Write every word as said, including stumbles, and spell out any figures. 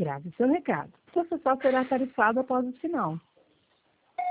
grave seu recado. Seu pessoal será tarifado após o sinal.